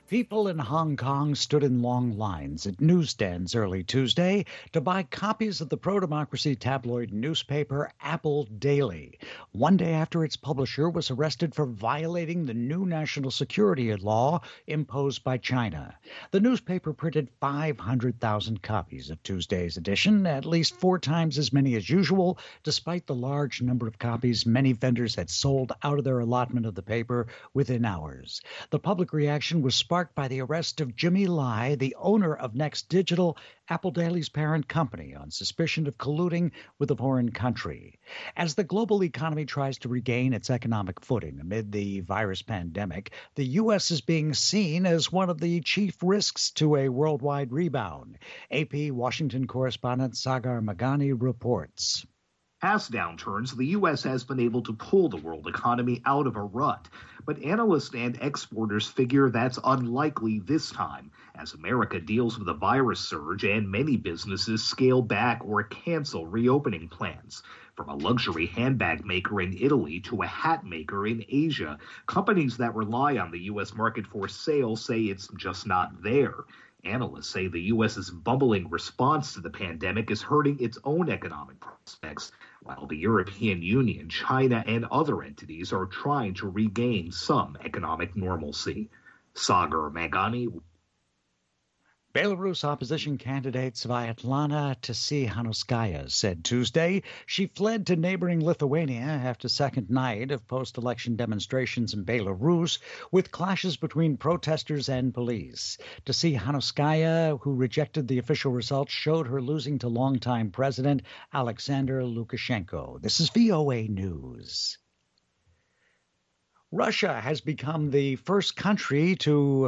People in Hong Kong stood in long lines at newsstands early Tuesday to buy copies of the pro-democracy tabloid newspaper Apple Daily, one day after its publisher was arrested for violating the new national security law imposed by China. The newspaper printed 500,000 copies of Tuesday's edition, at least 4 times as many as usual, despite the large number of copies many vendors had sold out of their allotment of the paper within hours. The public reaction was sparked by the arrest of Jimmy Lai, the owner of Next Digital, Apple Daily's parent company, on suspicion of colluding with a foreign country. As the global economy tries to regain its economic footing amid the virus pandemic, the U.S. is being seen as one of the chief risks to a worldwide rebound. AP Washington correspondent Sagar Magani reports. Past downturns, the U.S. has been able to pull the world economy out of a rut. But analysts and exporters figure that's unlikely this time, as America deals with a virus surge and many businesses scale back or cancel reopening plans. From a luxury handbag maker in Italy to a hat maker in Asia, companies that rely on the U.S. market for sales say it's just not there. Analysts say the U.S.'s bumbling response to the pandemic is hurting its own economic prospects, while the European Union, China, and other entities are trying to regain some economic normalcy. Sagar Magani. Belarus opposition candidate Sviatlana Tsikhanouskaya said Tuesday she fled to neighboring Lithuania after second night of post-election demonstrations in Belarus with clashes between protesters and police. Tsikhanouskaya, who rejected the official results, showed her losing to longtime President Alexander Lukashenko. This is VOA News. Russia has become the first country to